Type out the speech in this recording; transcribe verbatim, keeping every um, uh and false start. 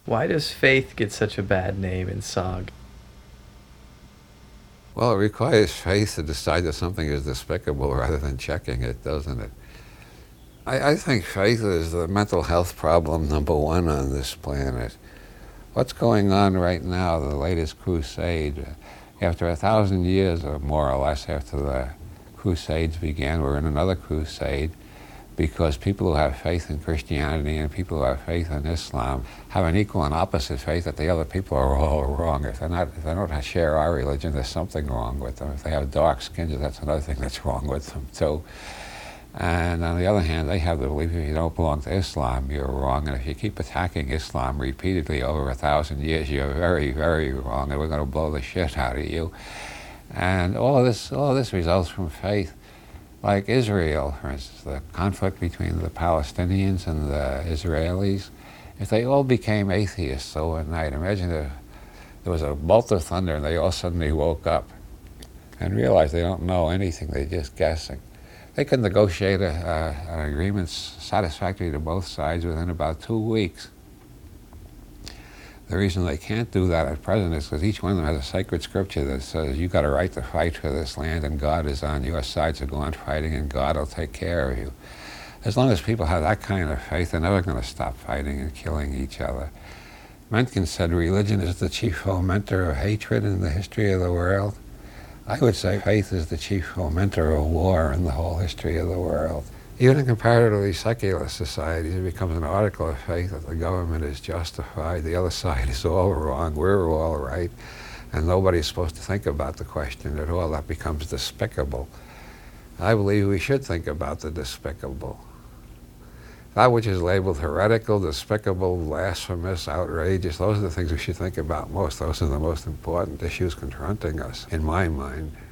Why does faith get such a bad name in S O G? Well, it requires faith to decide that something is despicable rather than checking it, doesn't it? I, I think faith is the mental health problem number one on this planet. What's going on right now, the latest crusade, after a thousand years or more or less after the crusades began, we're in another crusade because people who have faith in Christianity and people who have faith in Islam have an equal and opposite faith that the other people are all wrong. If they're not, if they don't share our religion, there's something wrong with them. If they have dark skin, that's another thing that's wrong with them too. And on the other hand, they have the belief if you don't belong to Islam, you're wrong. And if you keep attacking Islam repeatedly over a thousand years, you're very, very wrong, and we're going to blow the shit out of you. And all of this, all of this results from faith. Like Israel, for instance, the conflict between the Palestinians and the Israelis, if they all became atheists overnight, imagine if there was a bolt of thunder and they all suddenly woke up and realized they don't know anything, they're just guessing. They could negotiate a, uh, an agreement satisfactory to both sides within about two weeks. The reason they can't do that at present is because each one of them has a sacred scripture that says you've got a right to fight for this land and God is on your side, so go on fighting and God will take care of you. As long as people have that kind of faith, they're never going to stop fighting and killing each other. Mencken said religion is the chief fomenter of hatred in the history of the world. I would say faith is the chief fomenter of war in the whole history of the world. Even in comparatively secular societies, it becomes an article of faith that the government is justified, the other side is all wrong, we're all right, and nobody's supposed to think about the question at all. That becomes despicable. I believe we should think about the despicable. That which is labeled heretical, despicable, blasphemous, outrageous, those are the things we should think about most. Those are the most important issues confronting us, in my mind.